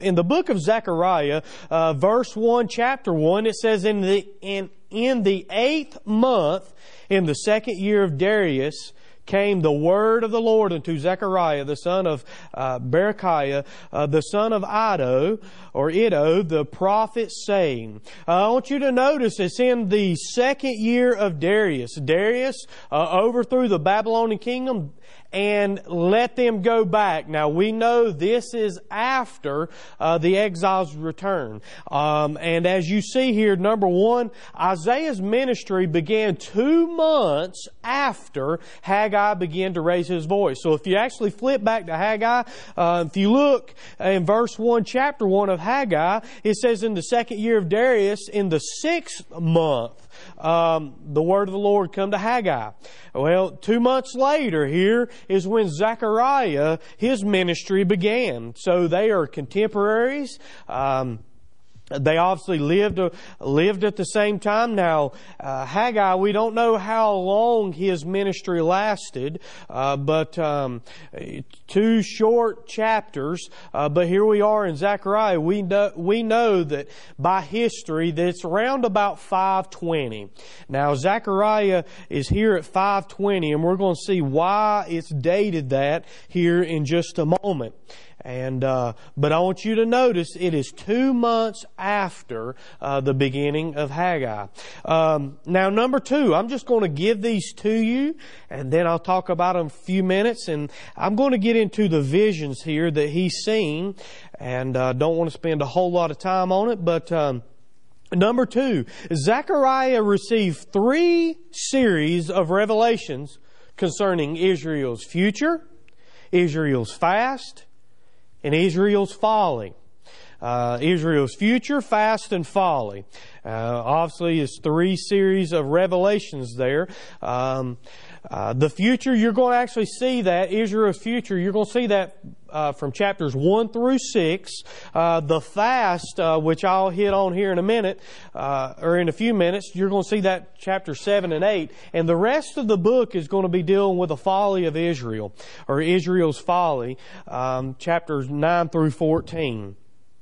In the book of Zechariah, verse 1, chapter 1, it says, In the 8th month, in the 2nd year of Darius, came the word of the Lord unto Zechariah, the son of Berechiah, the son of Iddo, the prophet, saying. I want you to notice it's in the 2nd year of Darius. Darius overthrew the Babylonian kingdom and let them go back. Now we know this is after the exiles' return. And as you see here, number 1, Isaiah's ministry began 2 months after Haggai began to raise his voice. So if you actually flip back to Haggai, if you look in verse 1, chapter 1 of Haggai, it says, in the 2nd year of Darius, in the 6th month, the word of the Lord come to Haggai. Well, 2 months later here is when Zechariah, his ministry began. So they are contemporaries. They obviously lived at the same time. Now, Haggai, we don't know how long his ministry lasted, but 2 short chapters. But here we are in Zechariah. We know that by history that it's around about 520. Now, Zechariah is here at 520, and we're going to see why it's dated that here in just a moment. And but I want you to notice it is 2 months after the beginning of Haggai. Now, number 2, I'm just going to give these to you, and then I'll talk about them a few minutes. And I'm going to get into the visions here that he's seen, and don't want to spend a whole lot of time on it. But number 2, Zechariah received 3 series of revelations concerning Israel's future, Israel's fast, and Israel's folly. Israel's future, fast, and folly. Obviously, it's 3 series of revelations there. The future, you're going to actually see that, Israel's future, you're going to see that from chapters 1 through 6. The fast, which I'll hit on here in a minute, or in a few minutes, you're going to see that chapter 7 and 8. And the rest of the book is going to be dealing with the folly of Israel, or Israel's folly, chapters 9 through 14.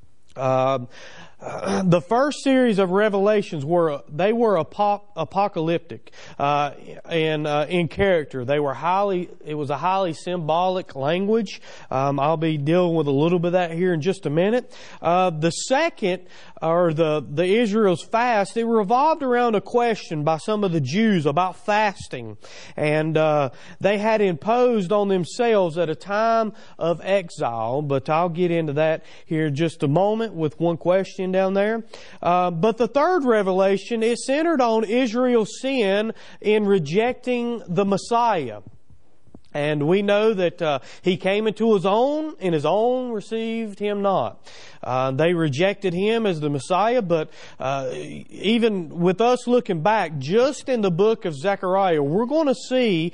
The first series of revelations were apocalyptic in character. It was a highly symbolic language. I'll be dealing with a little bit of that here in just a minute. The second, or the Israel's fast, it revolved around a question by some of the Jews about fasting, and they had imposed on themselves at a time of exile. But I'll get into that here in just a moment with one question down there. But the third revelation is centered on Israel's sin in rejecting the Messiah. And we know that He came into His own, and His own received Him not. They rejected Him as the Messiah, but even with us looking back, just in the book of Zechariah, we're going to see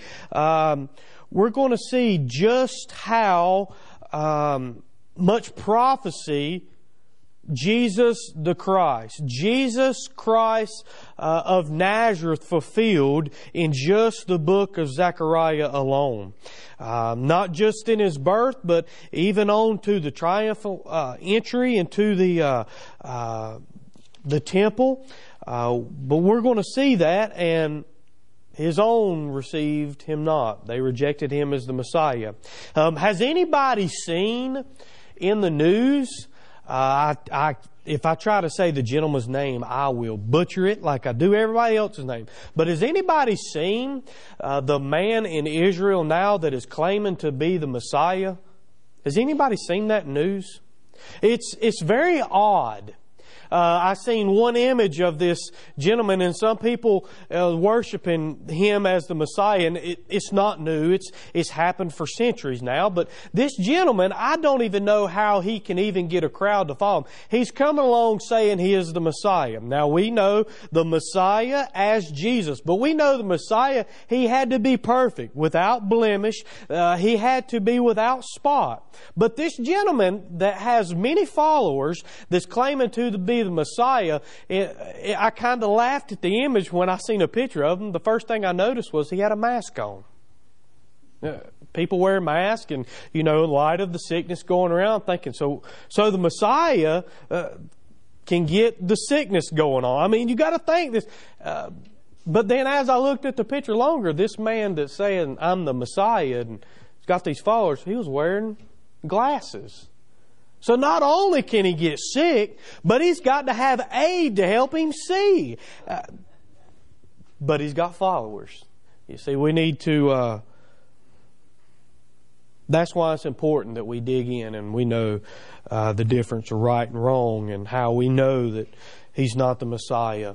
just how much prophecy Jesus Christ of Nazareth fulfilled in just the book of Zechariah alone. Not just in His birth, but even on to the triumphal entry into the temple. But we're going to see that, and His own received Him not. They rejected Him as the Messiah. Has anybody seen in the news, if I try to say the gentleman's name, I will butcher it like I do everybody else's name. But has anybody seen the man in Israel now that is claiming to be the Messiah? Has anybody seen that news? It's very odd. I seen one image of this gentleman, and some people worshiping him as the Messiah, and it's not new. It's happened for centuries now. But this gentleman, I don't even know how he can even get a crowd to follow him. He's coming along saying he is the Messiah. Now, we know the Messiah as Jesus, but we know the Messiah, He had to be perfect, without blemish. He had to be without spot. But this gentleman that has many followers, that's claiming to be the Messiah, I kind of laughed at the image when I seen a picture of him. The first thing I noticed was he had a mask on. People wear masks, and in light of the sickness going around, thinking so the Messiah can get the sickness going on. I mean, you got to think this. But then, as I looked at the picture longer, this man that's saying I'm the Messiah and he's got these followers, he was wearing glasses. So not only can he get sick, but he's got to have aid to help him see. But he's got followers. You see, we need to. That's why it's important that we dig in and we know the difference of right and wrong, and how we know that he's not the Messiah.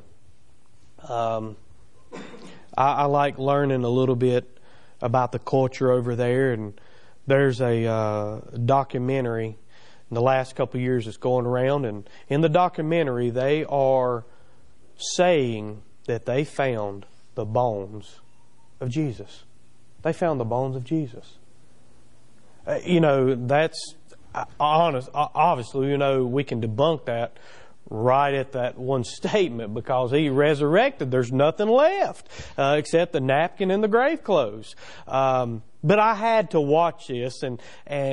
I like learning a little bit about the culture over there, and there's a documentary in the last couple of years that's going around, and in the documentary they are saying that they found the bones of Jesus. They found the bones of Jesus. That's honest. Obviously, we can debunk that right at that one statement, because He resurrected. There's nothing left except the napkin and the grave clothes. But I had to watch this, and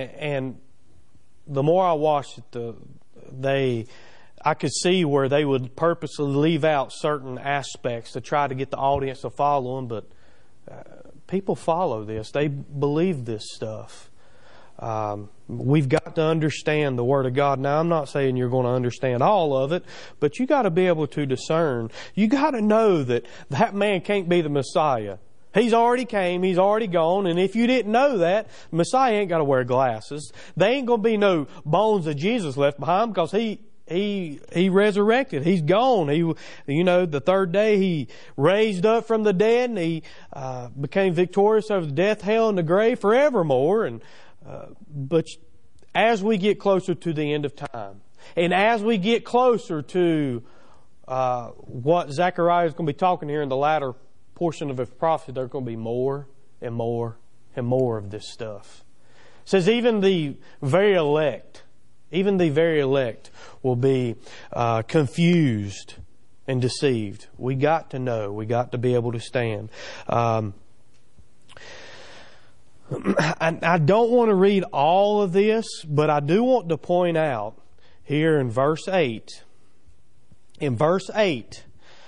the more I watched it, I could see where they would purposely leave out certain aspects to try to get the audience to follow them. But people follow this. They believe this stuff. We've got to understand the Word of God. Now, I'm not saying you're going to understand all of it, but you got to be able to discern. You got to know that man can't be the Messiah. He's already came, He's already gone, and if you didn't know that, Messiah ain't got to wear glasses. There ain't going to be no bones of Jesus left behind, because He resurrected. He's gone. The third day He raised up from the dead, and He became victorious over death, hell, and the grave forevermore. But as we get closer to the end of time, and as we get closer to what Zechariah is going to be talking here in the latter portion of his prophecy, there's going to be more and more and more of this stuff. It says even the very elect will be confused and deceived. We got to know. We got to be able to stand. I don't want to read all of this, but I do want to point out here in verse 8. In verse 8,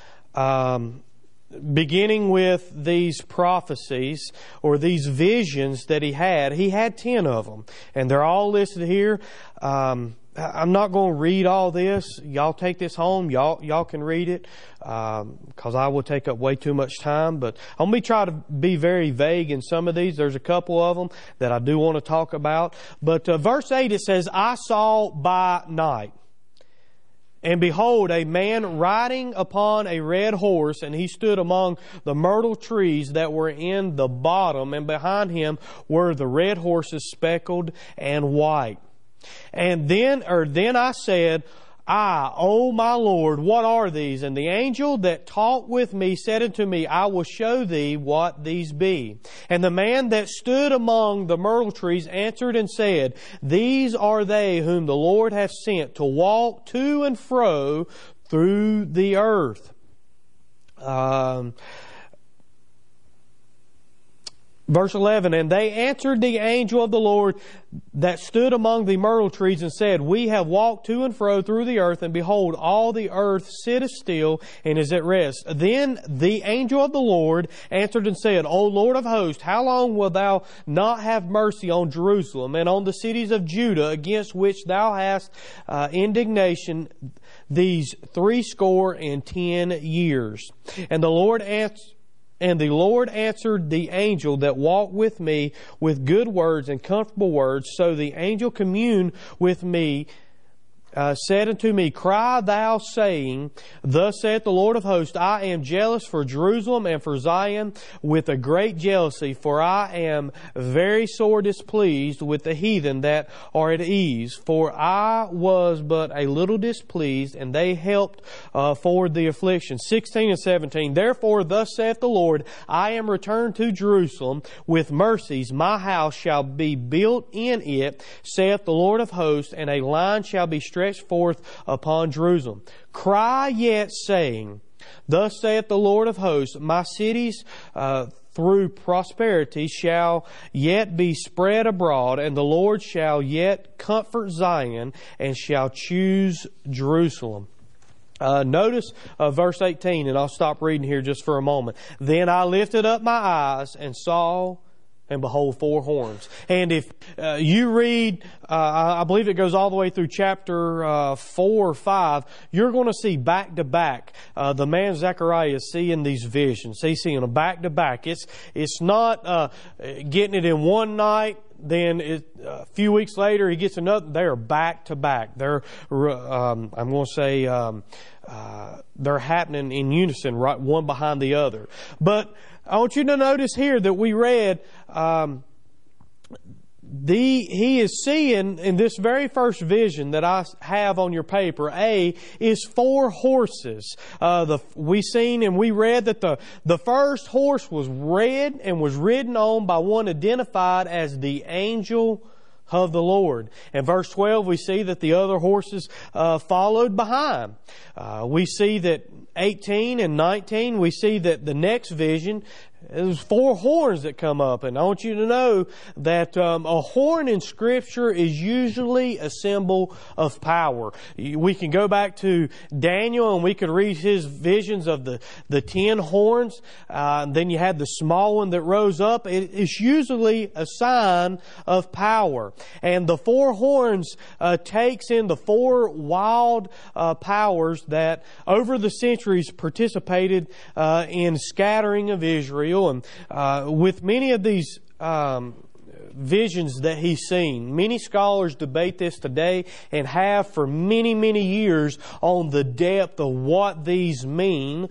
beginning with these prophecies or these visions that he had 10 of them. And they're all listed here. I'm not going to read all this. Y'all take this home. Y'all can read it, because I will take up way too much time. But I'm going to try to be very vague in some of these. There's a couple of them that I do want to talk about. But verse 8, it says, I saw by night, and behold, a man riding upon a red horse, and he stood among the myrtle trees that were in the bottom, and behind him were the red horses speckled and white. And then I said, O my Lord, what are these? And the angel that talked with me said unto me, I will show thee what these be. And the man that stood among the myrtle trees answered and said, These are they whom the Lord hath sent to walk to and fro through the earth. Verse 11, and they answered the angel of the Lord that stood among the myrtle trees and said, We have walked to and fro through the earth, and behold, all the earth sitteth still and is at rest. Then the angel of the Lord answered and said, O Lord of hosts, how long wilt thou not have mercy on Jerusalem and on the cities of Judah, against which thou hast indignation these 70 years? And the Lord answered the angel that walked with me with good words and comfortable words. So the angel communed with me, said unto me, Cry thou, saying, Thus saith the Lord of hosts, I am jealous for Jerusalem and for Zion with a great jealousy, for I am very sore displeased with the heathen that are at ease. For I was but a little displeased, and they helped forward the affliction. 16 and 17. Therefore thus saith the Lord, I am returned to Jerusalem with mercies. My house shall be built in it, saith the Lord of hosts, and a line shall be stretched forth upon Jerusalem. Cry yet, saying, Thus saith the Lord of hosts, My cities through prosperity shall yet be spread abroad, and the Lord shall yet comfort Zion, and shall choose Jerusalem. Notice verse 18, and I'll stop reading here just for a moment. Then I lifted up my eyes and saw, and behold, 4 horns. And if you read, I believe it goes all the way through chapter 4 or 5, you're going to see back to back the man Zechariah is seeing these visions. He's seeing them back to back. It's not getting it in one night. Then a few weeks later, he gets another. They are back to back. They're, I'm going to say, they're happening in unison, right, one behind the other. But I want you to notice here that we read, he is seeing in this very first vision that I have on your paper, A, is 4 horses. We seen and we read that the first horse was red and was ridden on by one identified as the angel of the Lord. In verse 12, we see that the other horses followed behind. We see that 18 and 19, we see that the next vision, there's 4 horns that come up. And I want you to know that a horn in Scripture is usually a symbol of power. We can go back to Daniel and we could read his visions of the 10 horns. Then you had the small one that rose up. It's usually a sign of power. And the 4 horns takes in the 4 wild powers that over the centuries participated in scattering of Israel. And with many of these visions that he's seen, many scholars debate this today and have for many, many years on the depth of what these mean.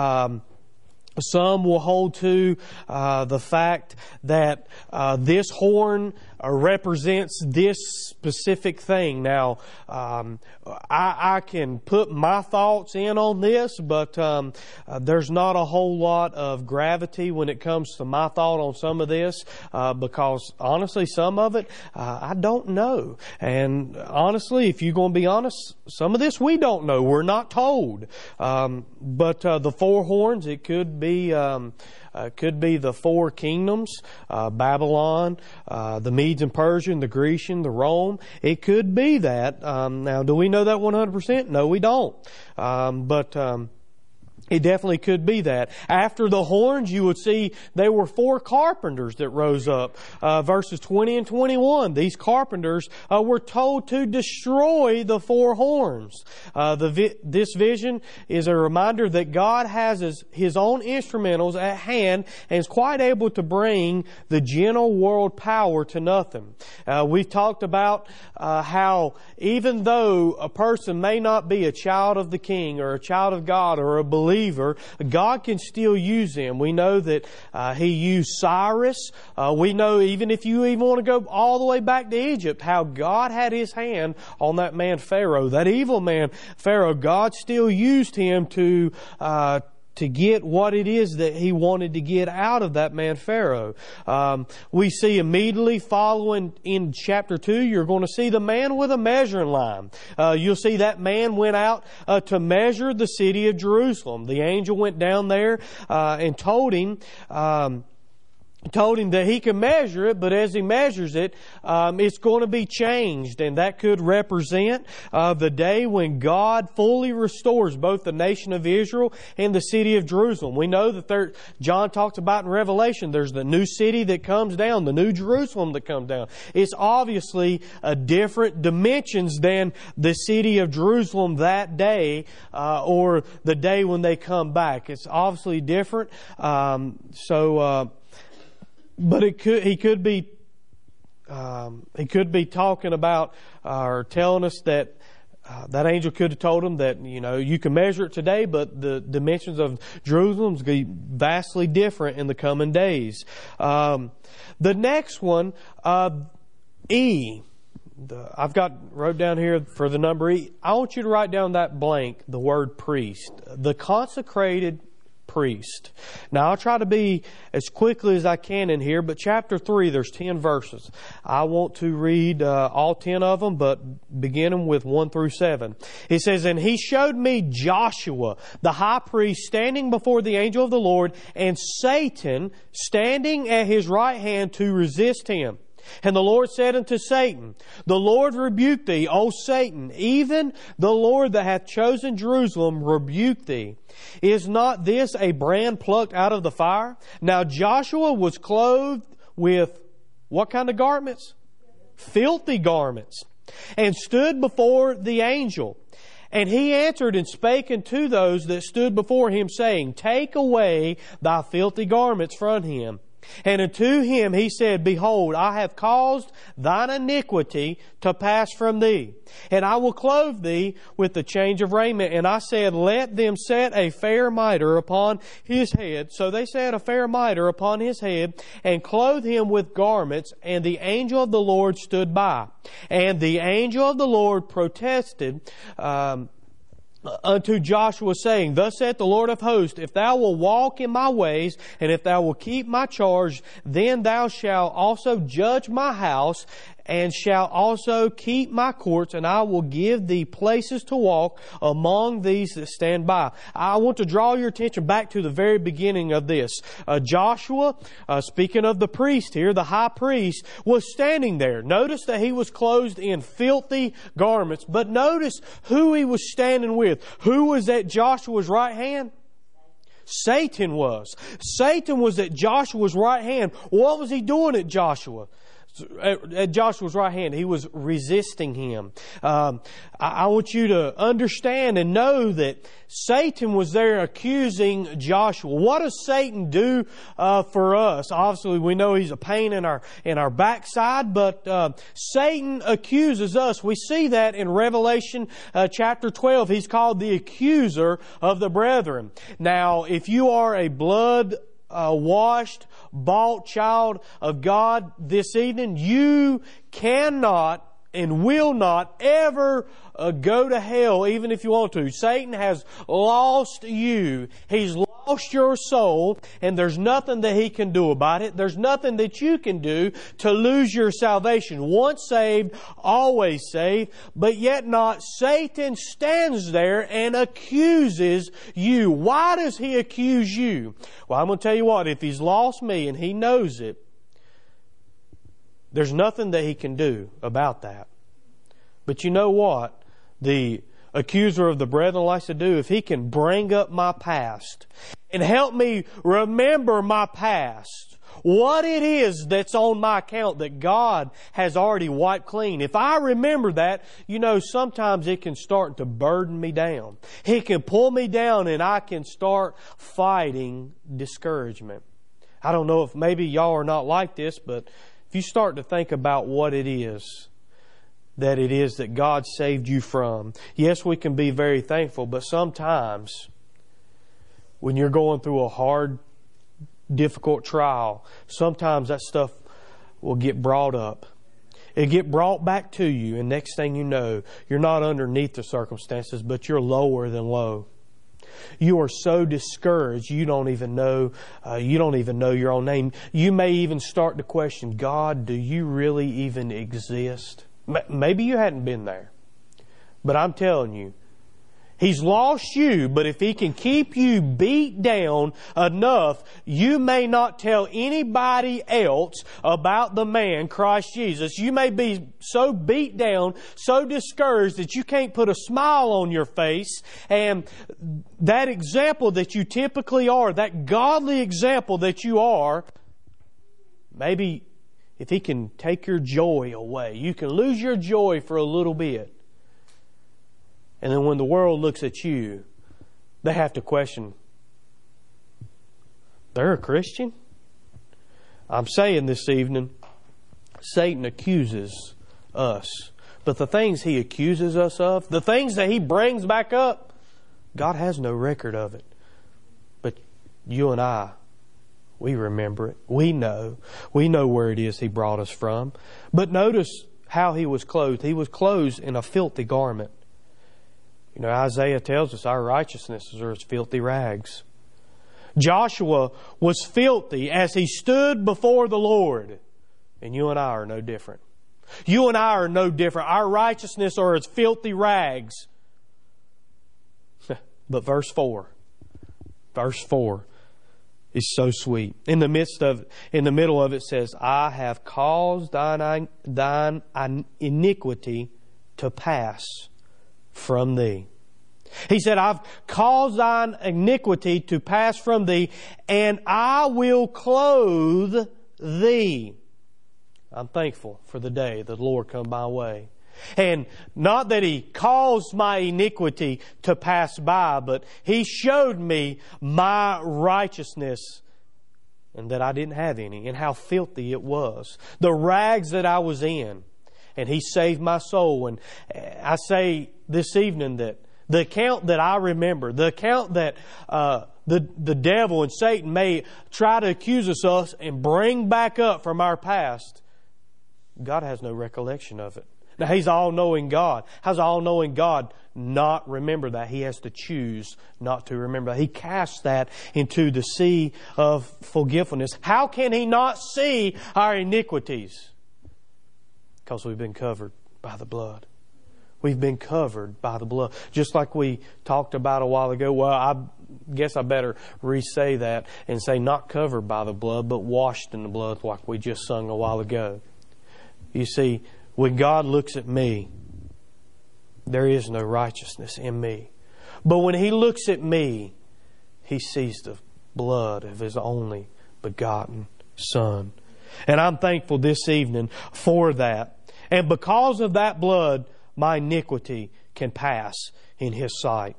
Some will hold to the fact that this horn represents this specific thing. Now, I can put my thoughts in on this, but there's not a whole lot of gravity when it comes to my thought on some of this, because honestly, some of it I don't know. And honestly, if you're going to be honest, some of this we don't know. We're not told. But the 4 horns, it could be the 4 kingdoms, Babylon, the Medes and Persian, the Grecian, the Rome. It could be that. Now, do we know that 100%? No, we don't. But it definitely could be that. After the horns, you would see there were 4 carpenters that rose up. Verses 20 and 21. These carpenters were told to destroy the 4 horns. This vision is a reminder that God has His own instrumentals at hand and is quite able to bring the general world power to nothing. We've talked about how even though a person may not be a child of the King or a child of God or a believer, God can still use him. We know that He used Cyrus. We know even if you even want to go all the way back to Egypt, how God had His hand on that man Pharaoh, that evil man Pharaoh. God still used him to get what it is that He wanted to get out of that man Pharaoh. We see immediately following in chapter 2, you're going to see the man with a measuring line. You'll see that man went out to measure the city of Jerusalem. The angel went down there and told him that he can measure it, but as he measures it, it's going to be changed. And that could represent the day when God fully restores both the nation of Israel and the city of Jerusalem. We know that John talks about in Revelation, there's the new city that comes down, the new Jerusalem that comes down. It's obviously a different dimensions than the city of Jerusalem that day or the day when they come back. It's obviously different. But he could be talking about or telling us that that angel could have told him that, you can measure it today, but the dimensions of Jerusalem is going to be vastly different in the coming days. The next one, E. I've wrote down here for the number E. I want you to write down that blank, the word priest. The consecrated priest. Now, I'll try to be as quickly as I can in here, but chapter 3, there's 10 verses. I want to read all 10 of them, but beginning with 1 through 7. It says, "And he showed me Joshua, the high priest, standing before the angel of the Lord, and Satan standing at his right hand to resist him. And the Lord said unto Satan, The Lord rebuke thee, O Satan, even the Lord that hath chosen Jerusalem rebuke thee. Is not this a brand plucked out of the fire? Now Joshua was clothed with what kind of garments? Filthy garments, and stood before the angel. And he answered and spake unto those that stood before him, saying, Take away thy filthy garments from him. And unto him he said, Behold, I have caused thine iniquity to pass from thee, and I will clothe thee with the change of raiment. And I said, Let them set a fair mitre upon his head. So they set a fair mitre upon his head, and clothed him with garments. And the angel of the Lord stood by. And the angel of the Lord protested unto Joshua, saying, Thus saith the Lord of hosts, If thou wilt walk in my ways, and if thou wilt keep my charge, then thou shalt also judge my house, and shalt also keep my courts, and I will give thee places to walk among these that stand by." I want to draw your attention back to the very beginning of this. Joshua, speaking of the priest here, the high priest, was standing there. Notice that he was clothed in filthy garments, but notice who he was standing with. Who was at Joshua's right hand? Satan was. Satan was at Joshua's right hand. What was he doing at Joshua's right hand? He was resisting him. I want you to understand and know that Satan was there accusing Joshua. What does Satan do for us? Obviously, we know he's a pain in our backside, but Satan accuses us. We see that in Revelation chapter 12. He's called the accuser of the brethren. Now, if you are a washed, bought child of God this evening, you cannot and will not ever go to hell, even if you want to. Satan has lost you. He's lost your soul, and there's nothing that he can do about it. There's nothing that you can do to lose your salvation. Once saved, always saved, but yet not. Satan stands there and accuses you. Why does he accuse you? Well, I'm going to tell you what, if he's lost me and he knows it, there's nothing that he can do about that. But you know what the accuser of the brethren likes to do? If he can bring up my past and help me remember my past, what it is that's on my account that God has already wiped clean. If I remember that, sometimes it can start to burden me down. He can pull me down, and I can start fighting discouragement. I don't know if maybe y'all are not like this, but if you start to think about what it is that God saved you from, yes, we can be very thankful, but sometimes when you're going through a hard, difficult trial, sometimes that stuff will get brought up. It'll get brought back to you, and next thing you know, you're not underneath the circumstances, but you're lower than low. You are so discouraged, you don't even know your own name. You may even start to question, God, do you really even exist? Maybe you hadn't been there. But I'm telling you, He's lost you, but if He can keep you beat down enough, you may not tell anybody else about the man, Christ Jesus. You may be so beat down, so discouraged that you can't put a smile on your face. And that example that you typically are, that godly example that you are, maybe if He can take your joy away, you can lose your joy for a little bit. And then when the world looks at you, they have to question, they're a Christian? I'm saying this evening, Satan accuses us. But the things he accuses us of, the things that he brings back up, God has no record of it. But you and I, we remember it. We know where it is He brought us from. But notice how He was clothed. He was clothed in a filthy garment. Isaiah tells us our righteousness are as filthy rags. Joshua was filthy as he stood before the Lord. And you and I are no different. You and I are no different. Our righteousness are as filthy rags. But verse 4 is so sweet. In the middle of it says, I have caused thine iniquity to pass from thee. He said, I've caused thine iniquity to pass from thee, and I will clothe thee. I'm thankful for the day that the Lord come my way. And not that He caused my iniquity to pass by, but He showed me my righteousness and that I didn't have any, and how filthy it was. The rags that I was in. And He saved my soul. And I say this evening that the account that I remember, the account that the devil and Satan may try to accuse us of and bring back up from our past, God has no recollection of it. Now, He's all-knowing God. How's all-knowing God not remember that? He has to choose not to remember that. He casts that into the sea of forgetfulness. How can He not see our iniquities? Because we've been covered by the blood. We've been covered by the blood. Just like we talked about a while ago. Well, I guess I better re-say that and say not covered by the blood, but washed in the blood, like we just sung a while ago. You see, when God looks at me, there is no righteousness in me. But when He looks at me, He sees the blood of His only begotten Son. And I'm thankful this evening for that. And because of that blood, my iniquity can pass in His sight.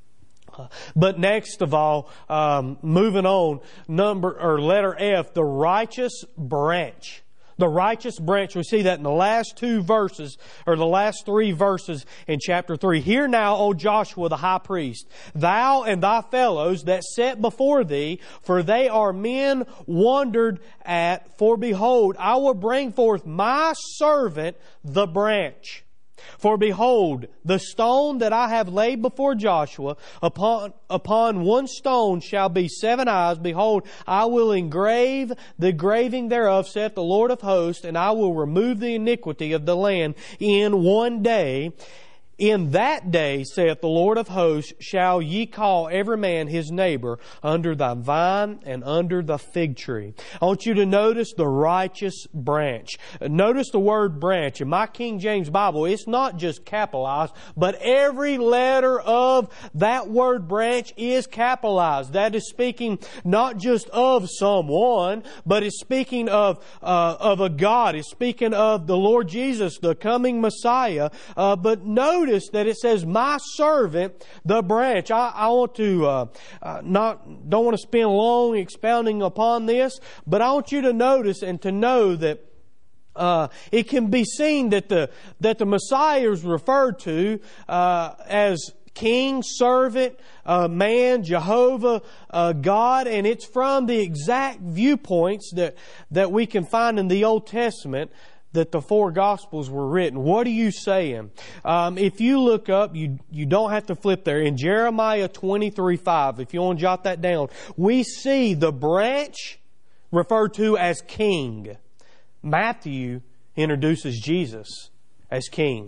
But next of all, moving on, letter F, the righteous branch. The righteous branch, we see that in the last two verses, or the last three verses in chapter 3. Hear now, O Joshua the high priest, thou and thy fellows that set before thee, for they are men wondered at. For behold, I will bring forth my servant the branch. For behold, the stone that I have laid before Joshua, upon one stone shall be 7 eyes. Behold, I will engrave the graving thereof, saith the Lord of hosts, and I will remove the iniquity of the land in one day. In that day, saith the Lord of hosts, shall ye call every man his neighbor under the vine and under the fig tree. I want you to notice the righteous branch. Notice the word branch. In my King James Bible, it's not just capitalized, but every letter of that word branch is capitalized. That is speaking not just of someone, but it's speaking of a God. It's speaking of the Lord Jesus, the coming Messiah. But notice that it says, my servant, the branch. I want to don't want to spend long expounding upon this, but I want you to notice and to know that it can be seen that the Messiah is referred to as King, servant, man, Jehovah, God, and it's from the exact viewpoints that we can find in the Old Testament that the four Gospels were written. What are you saying? If you look up, you don't have to flip there. In Jeremiah 23:5, if you want to jot that down, we see the branch referred to as king. Matthew introduces Jesus as king.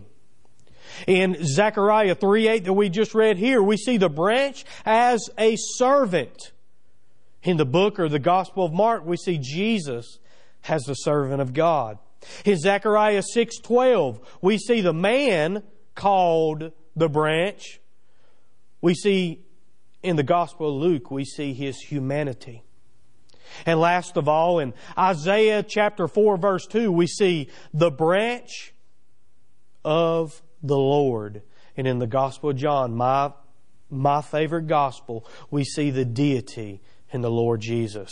In Zechariah 3:8 that we just read here, we see the branch as a servant. In the book or the Gospel of Mark, we see Jesus as the servant of God. In Zechariah 6:12, we see the man called the branch. We see in the Gospel of Luke, we see His humanity. And last of all, in Isaiah chapter 4 verse 2, we see the branch of the Lord. And in the Gospel of John, my favorite Gospel, we see the deity in the Lord Jesus.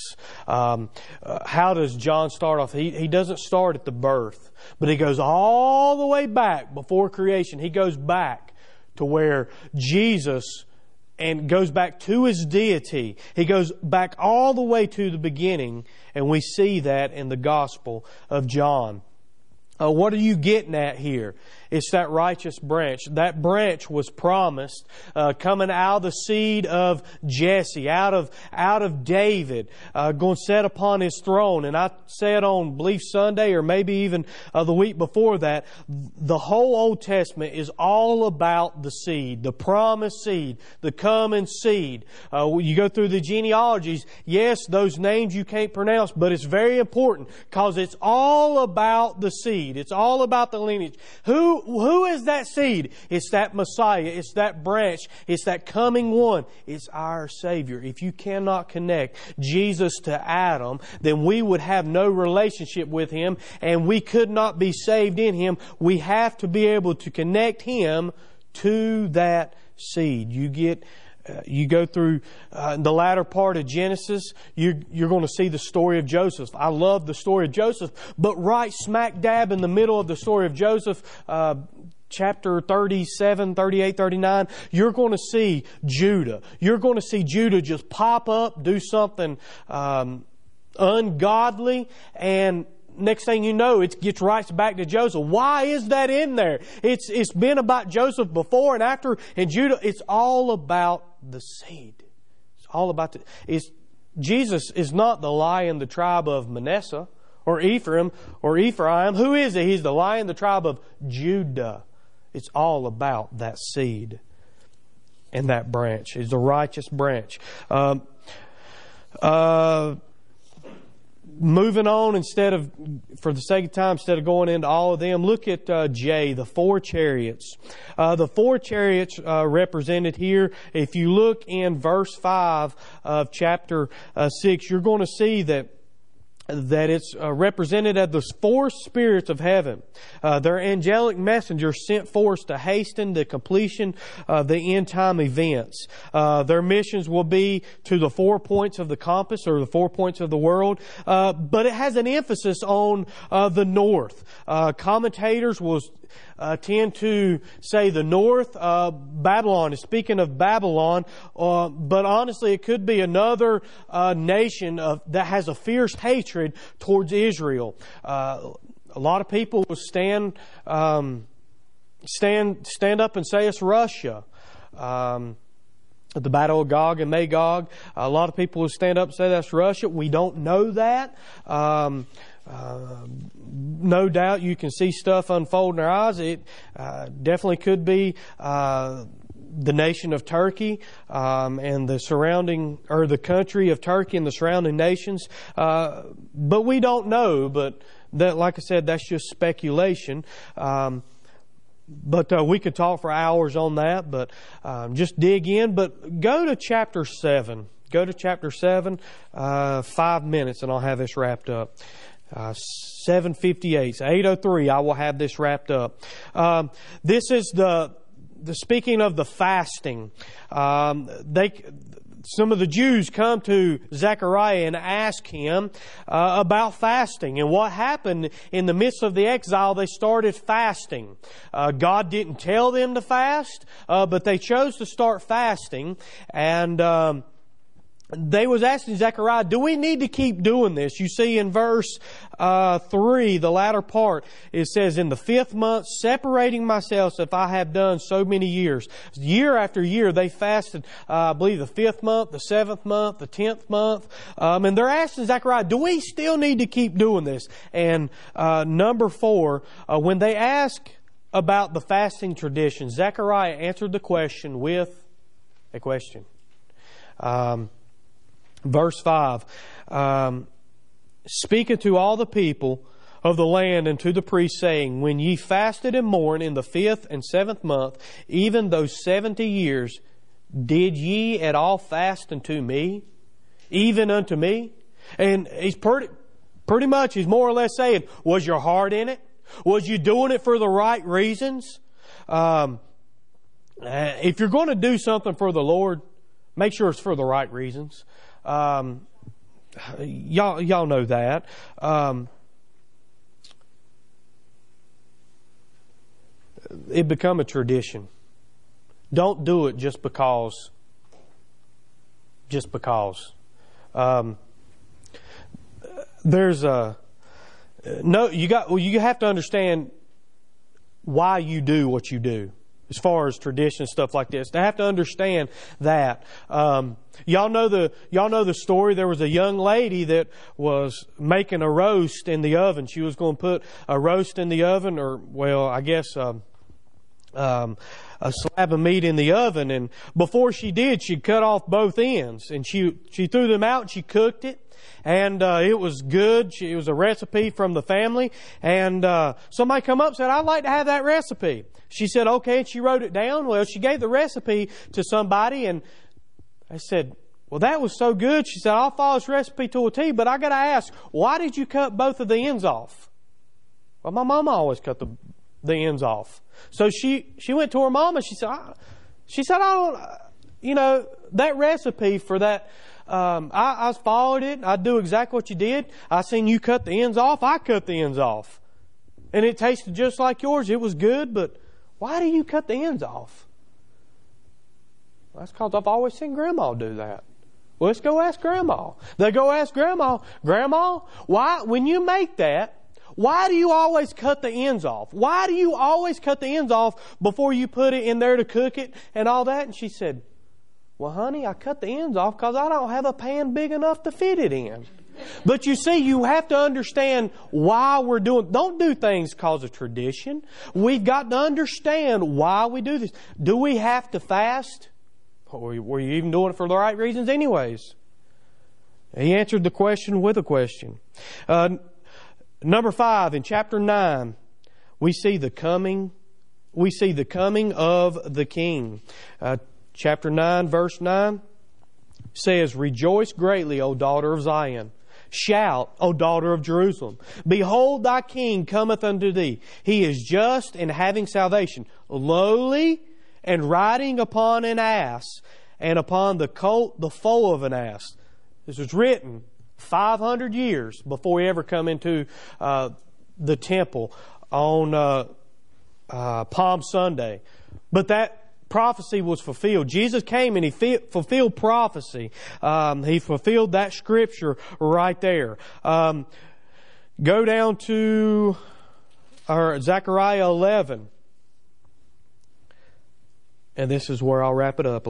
How does John start off? He doesn't start at the birth, but he goes all the way back before creation. He goes back to where Jesus, and goes back to His deity. He goes back all the way to the beginning, and we see that in the Gospel of John. What are you getting at here? It's that righteous branch. That branch was promised coming out of the seed of Jesse, out of David, going to set upon his throne. And I said on Belief Sunday, or maybe even the week before that, the whole Old Testament is all about the seed, the promised seed, the coming seed. You go through the genealogies, yes, those names you can't pronounce, but it's very important because it's all about the seed. It's all about the lineage. Who is that seed? It's that Messiah. It's that branch. It's that coming one. It's our Savior. If you cannot connect Jesus to Adam, then we would have no relationship with Him and we could not be saved in Him. We have to be able to connect Him to that seed. You go through the latter part of Genesis, you're going to see the story of Joseph. I love the story of Joseph, but right smack dab in the middle of the story of Joseph, chapter 37, 38, 39, you're going to see Judah. You're going to see Judah just pop up, do something ungodly, and next thing you know, it gets right back to Joseph. Why is that in there? It's been about Joseph before and after, and Judah. It's all about the seed. It's all about Jesus is not the Lion, the tribe of Manasseh or Ephraim. Who is he? He's the Lion, the tribe of Judah. It's all about that seed and that branch. It's the righteous branch. Moving on, for the sake of time, instead of going into all of them, look at J, the 4 chariots. The 4 chariots represented here, if you look in verse 5 of chapter 6, you're going to see that it's represented as the 4 spirits of heaven. They're angelic messengers sent forth to hasten the completion of the end time events. Their missions will be to the 4 points of the compass, or the 4 points of the world, but it has an emphasis on the north. Commentators will tend to say the north. Babylon is speaking of Babylon, but honestly it could be another nation that has a fierce hatred towards Israel. A lot of people will stand up and say it's Russia. The Battle of Gog and Magog. A lot of people will stand up and say that's Russia. We don't know that. No doubt you can see stuff unfold in our eyes. It definitely could be the nation of Turkey and the surrounding, or the country of Turkey and the surrounding nations. But we don't know. But that, like I said, that's just speculation. But we could talk for hours on that. But just dig in. But go to chapter 7. Go to chapter 7, 5 minutes, and I'll have this wrapped up. 7:58, 8:03. I will have this wrapped up. This is the speaking of the fasting. Some of the Jews come to Zechariah and ask him about fasting. And what happened in the midst of the exile, they started fasting. God didn't tell them to fast, but they chose to start fasting. And they was asking Zechariah, do we need to keep doing this? You see in verse 3, the latter part, it says, in the 5th month, separating myself if I have done so many years. Year after year, they fasted, I believe, the 5th month, the 7th month, the 10th month. And they're asking Zechariah, do we still need to keep doing this? And number 4, when they ask about the fasting tradition, Zechariah answered the question with a question. Verse 5, speaketh to all the people of the land and to the priests, saying, when ye fasted and mourned in the 5th and 7th month, even those 70 years, did ye at all fast unto me, even unto me? And he's pretty much, he's more or less saying, was your heart in it? Was you doing it for the right reasons? If you're going to do something for the Lord, make sure it's for the right reasons. Y'all know that. It become a tradition. Don't do it just because. There's a no. You have to understand. why you do what you do. As far as tradition, stuff like this, they have to understand that. Y'all know the story. There was a young lady that was making a roast in the oven. She was going to put a roast in the oven, or I guess a slab of meat in the oven. And before she did, she cut off both ends, and she threw them out and she cooked it. And it was good. It was a recipe from the family. And somebody come up and said, "I'd like to have that recipe." She said, "Okay." And she wrote it down. Well, she gave the recipe to somebody, and I said, "Well, that was so good." She said, "I'll follow this recipe to a T, but I got to ask, why did you cut both of the ends off?" "Well, my mama always cut the ends off." So she went to her mama. She said, "I don't, that recipe for that, I followed it. I do exactly what you did. I seen you cut the ends off. I cut the ends off. And it tasted just like yours. It was good, but why do you cut the ends off?" "That's because I've always seen Grandma do that." "Well, let's go ask Grandma." They go ask Grandma, "Grandma, why, when you make that, why do you always cut the ends off? Why do you always cut the ends off before you put it in there to cook it and all that?" And she said, "Well, honey, I cut the ends off because I don't have a pan big enough to fit it in." But you see, you have to understand why we're doing. Don't do things because of tradition. We've got to understand why we do this. Do we have to fast? Or were you even doing it for the right reasons anyways? He answered the question with a question. Number 5, in chapter 9, we see the coming of the King. Chapter 9, verse 9 says, "Rejoice greatly, O daughter of Zion. Shout, O daughter of Jerusalem. Behold, thy King cometh unto thee. He is just and having salvation, lowly and riding upon an ass, and upon the colt, the foal of an ass." This was written 500 years before he ever come into the temple on Palm Sunday. But that prophecy was fulfilled. Jesus came and He fulfilled prophecy. He fulfilled that scripture right there. Go down to Zechariah 11. And this is where I'll wrap it up.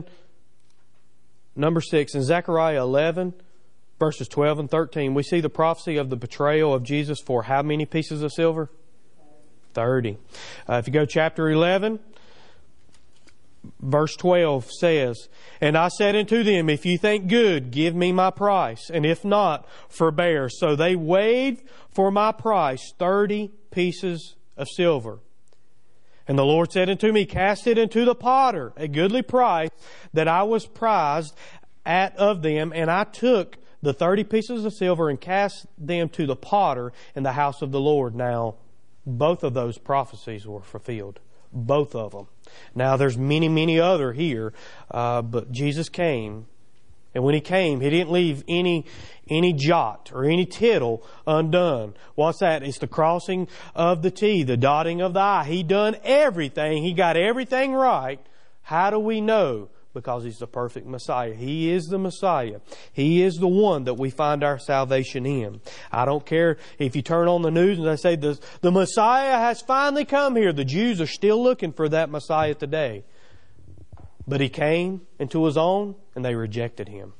Number 6, in Zechariah 11, verses 12 and 13, we see the prophecy of the betrayal of Jesus for how many pieces of silver? 30. If you go chapter 11, verse 12 says, "And I said unto them, If you think good, give me my price, and if not, forbear. So they weighed for my price 30 pieces of silver. And the Lord said unto me, Cast it into the potter, a goodly price that I was prized at of them. And I took the 30 pieces of silver and cast them to the potter in the house of the Lord." Now, both of those prophecies were fulfilled. Both of them. Now, there's many other here, but Jesus came, and when He came, He didn't leave any jot or any tittle undone. What's that? It's the crossing of the T, the dotting of the I. He done everything. He got everything right. How do we know? Because He's the perfect Messiah. He is the Messiah. He is the one that we find our salvation in. I don't care if you turn on the news and they say the Messiah has finally come here. The Jews are still looking for that Messiah today. But He came into His own and they rejected Him.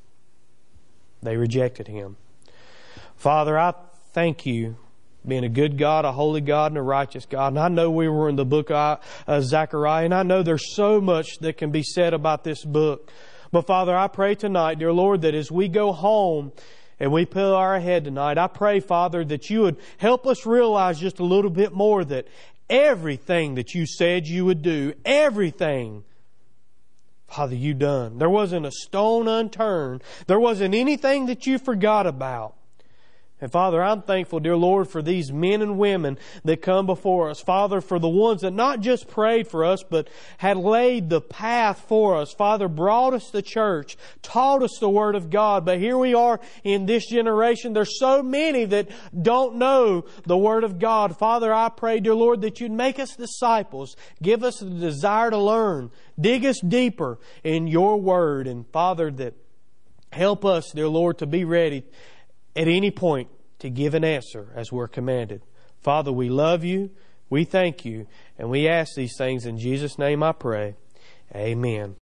They rejected Him. Father, I thank You being a good God, a holy God, and a righteous God. And I know we were in the book of Zechariah, and I know there's so much that can be said about this book. But Father, I pray tonight, dear Lord, that as we go home and we pillow our head tonight, I pray, Father, that You would help us realize just a little bit more that everything that You said You would do, everything, Father, You done. There wasn't a stone unturned. There wasn't anything that You forgot about. And Father, I'm thankful, dear Lord, for these men and women that come before us. Father, for the ones that not just prayed for us, but had laid the path for us. Father, brought us to church, taught us the Word of God. But here we are in this generation. There's so many that don't know the Word of God. Father, I pray, dear Lord, that You'd make us disciples. Give us the desire to learn. Dig us deeper in Your Word. And Father, that help us, dear Lord, to be ready at any point to give an answer as we're commanded. Father, we love You. We thank you, and we ask these things in Jesus' name I pray. Amen.